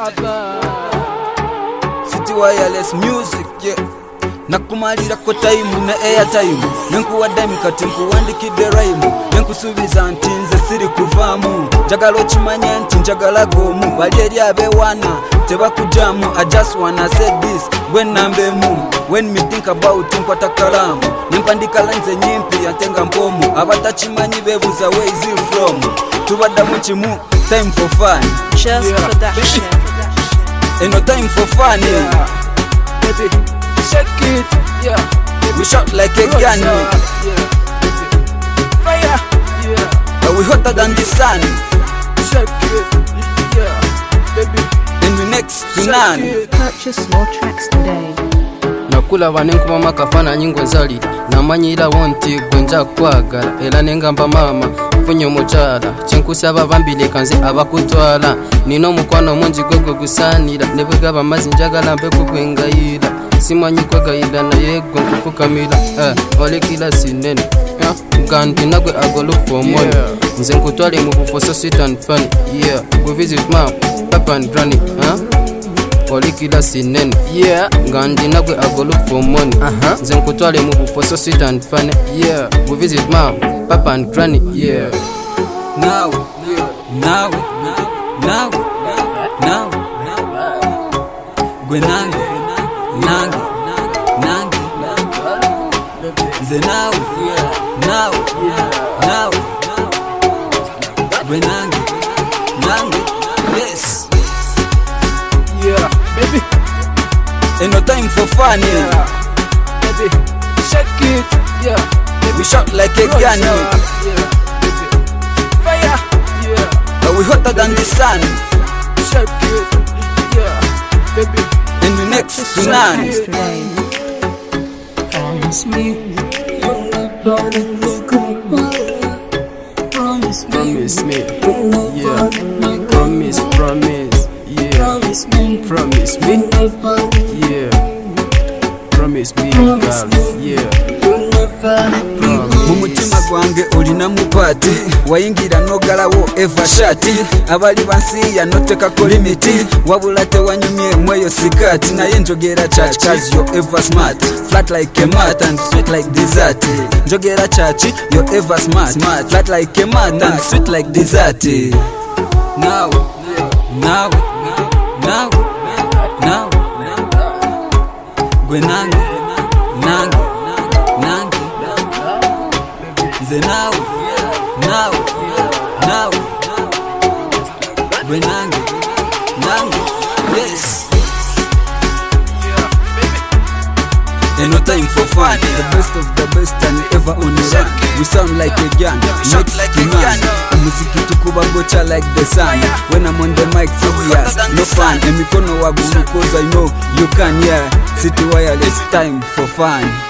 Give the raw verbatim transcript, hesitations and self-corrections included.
City Wireless Music, yeah. Nakumalira ko time na airtime nenkuwa dime kati nkuwandikide rhyme nenkusubiza nti nze siri kuvamu jagalo chimanya nti njagala gomu bali eri abewana tebakujamu. I just wanna say this when nambemu when me think about nkwata kalamu nempandika lines nyimpi yatenga mpomu abatachimanyi bebuza where is it from tubadda mu chimu time for fun just yeah. Production and no time for fun yeah. Baby shake it, yeah. We shot like a gun, yeah. Fire, yeah. But we hotter than the sun. Shake it, yeah. Baby, and we next to none. Purchase more tracks today. Nakula vanenku mama kafana nyingo zali namanyira wonti gwenja kwagala era nengamba mama funye muchala chenkusaba bambile kanze abakutwala nino mukwano munji gwegwe gusanira nebegaba mazi njagala mbe kugwengayira simanyi kwegayira na yego kufukamira eh olekila sinene yeah gandi nagwe I look for money yeah. Nze nkutwale mu bufo so sweet and funny yeah go visit mom papa and granny huh Olikila sinene yeah gandi nagwe I look for money uh-huh. Nze nkutwale mu bufo so sweet and funny yeah we visit mom papa and granny yeah now now now now gwe nange nange nange nze now now now gwe nange nange yes yeah baby and no time for fun yeah. Baby shake it yeah baby. We shot like a gun yeah. Yeah. Baby fire yeah but we hotter than the sun. Shake it yeah baby and we next to none. Promise me you'll never let me go. Promise me, promise me, you'll never yeah. let me go. Promise, promise, yeah. Promise me, promise me, you'll never let me go. yeah. Promise me, Promise girl, me, yeah. you'll never let me go. Mumutima gwange olina mupati wayingira nogalawo eva shati abali bansi ya noteka ko limiti wabula tewanyumye mweyo sikati naye njogera church cause you ever smart flat like a mat and sweet like dessert njogera church you ever smart smart flat like a mat and sweet like dessert now now now now gwe nange nange nange now, now, now, gwe nange, nange, yes. Yeah, baby. And no time for fun. The best of the best and ever on the run. We sound like a gun, next like a gun. Muziki tukuba gocha like the sun. When I'm on the mic, serious, no fun. And mikono wabulu cause I know you can, yeah. City Wireless, time for fun.